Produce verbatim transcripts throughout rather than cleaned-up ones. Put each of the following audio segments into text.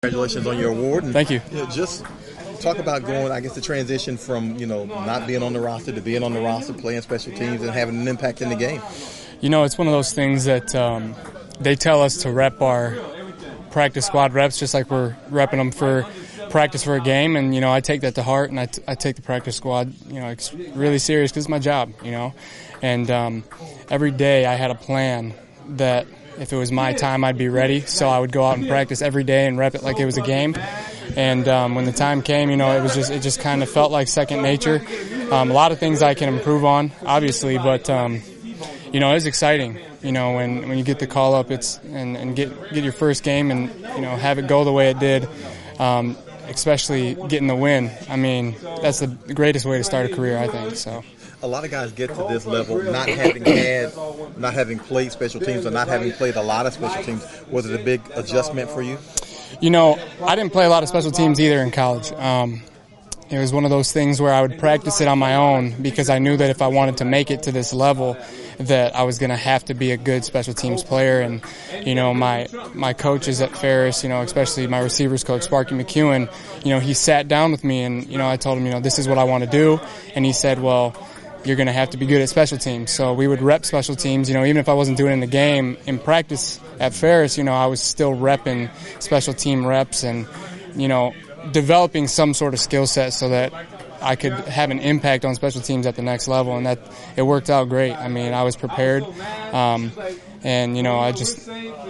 Congratulations on your award. And, Thank you. you know, just talk about going, I guess, the transition from, you know, not being on the roster to being on the roster, playing special teams, and having an impact in the game. You know, it's one of those things that um, they tell us to rep our practice squad reps just like we're repping them for practice for a game. And, you know, I take that to heart, and I, t- I take the practice squad, you know, it's really serious because it's my job, you know. And um, every day I had a plan that if it was my time, I'd be ready. So I would go out and practice every day and rep it like it was a game. And um, when the time came, you know, it was just it just kind of felt like second nature. Um, a lot of things I can improve on, obviously, but um, you know, it was exciting. You know, when when you get the call up, it's and, and get get your first game and you know have it go the way it did. Um, especially getting the win. I mean, that's the greatest way to start a career, I think. So. A lot of guys get to this level not having had, not having played special teams or not having played a lot of special teams. Was it a big adjustment for you? You know, I didn't play a lot of special teams either in college. Um, it was one of those things where I would practice it on my own because I knew that if I wanted to make it to this level, that I was going to have to be a good special teams player. And, you know, my my coaches at Ferris, you know, especially my receivers coach, Sparky McEwen, you know, he sat down with me and, you know, I told him, you know, this is what I want to do. And he said, well, you're going to have to be good at special teams. So we would rep special teams, you know, even if I wasn't doing it in the game. In practice at Ferris, you know, I was still repping special team reps and, you know, developing some sort of skill set so that I could have an impact on special teams at the next level. And that it worked out great. I mean, I was prepared. Um, and, you know, I just,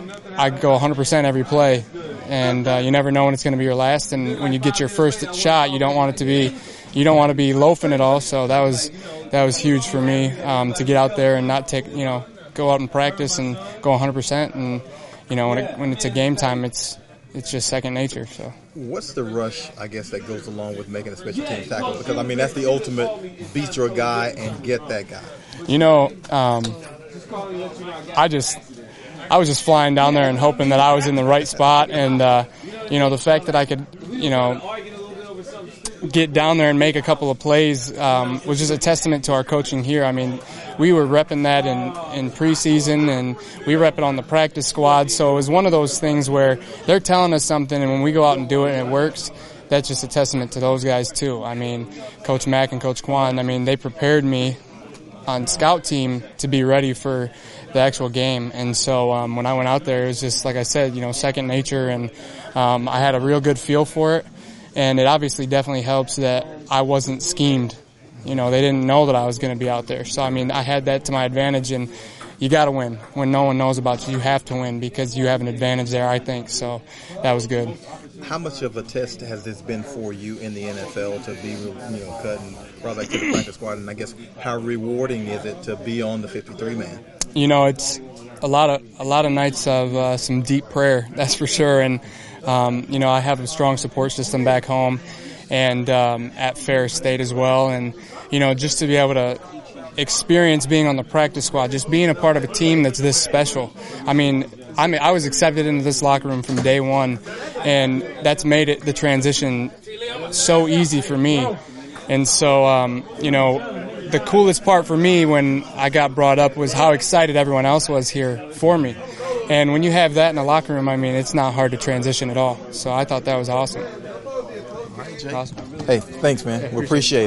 I go one hundred percent every play. And uh, you never know when it's going to be your last. And when you get your first shot, you don't want it to be, you don't want to be loafing at all. So that was, that was huge for me, um, to get out there and not take, you know, go out and practice and go one hundred percent. And, you know, when it, when it's a game time, it's, it's just second nature. So. What's the rush, I guess, that goes along with making a special team tackle? Because, I mean, that's the ultimate beat your guy and get that guy. You know, um, I just, I was just flying down there and hoping that I was in the right spot. And, uh, you know, the fact that I could, you know, get down there and make a couple of plays um, was just a testament to our coaching here. I mean, we were repping that in, in preseason, and we rep it on the practice squad. So it was one of those things where they're telling us something, and when we go out and do it and it works, that's just a testament to those guys too. I mean, Coach Mack and Coach Quan, I mean, they prepared me on scout team to be ready for the actual game. And so um, when I went out there, it was just, like I said, you know, second nature, and um, I had a real good feel for it. And it obviously definitely helps that I wasn't schemed. You know, they didn't know that I was going to be out there. So, I mean, I had that to my advantage, and you got to win. When no one knows about you, you have to win because you have an advantage there, I think. So that was good. How much of a test has this been for you in the N F L to be, you know, cut and brought back to the practice squad? And I guess how rewarding is it to be on the fifty-three man? You know, it's a lot of a lot of nights of uh, some deep prayer, that's for sure. And Um, you know, I have a strong support system back home and um, at Ferris State as well. And, you know, just to be able to experience being on the practice squad, just being a part of a team that's this special. I mean, I mean, I was accepted into this locker room from day one, and that's made it the transition so easy for me. And so, um, you know, the coolest part for me when I got brought up was how excited everyone else was here for me. And when you have that in the locker room, I mean, it's not hard to transition at all. So I thought that was awesome. All right, Jay. Awesome. Hey, thanks, man. Yeah, we appreciate it.